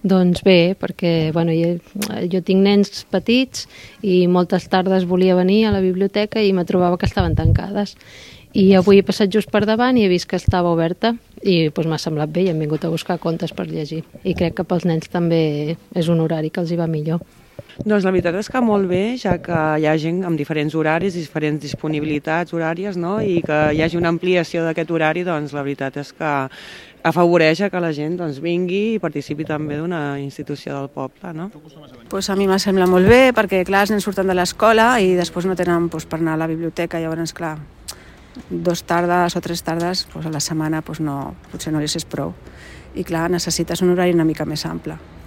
Doncs bé, perquè jo tinc nens petits i moltes tardes volia venir a la biblioteca i me trobava que estaven tancades. I avui he passat just per davant i he vist que estava oberta i m'ha semblat bé i hem vingut a buscar contes per llegir. I crec que pels nens també és un horari que els hi va millor. Doncs la veritat és que molt bé, ja que hi ha gent amb diferents horaris, diferents disponibilitats horàries, no? I que hi hagi una ampliació d'aquest horari, doncs la veritat és que afavoreix que la gent vingui i participi també d'una institució del poble, no? Pues a mi me sembla molt bé, perquè clar, els nens surten de l'escola i després no tenen per anar a la biblioteca, llavors clar, 2 tardes o 3 tardes a la setmana potser no els és prou. I clar, necessites un horari una mica més ample.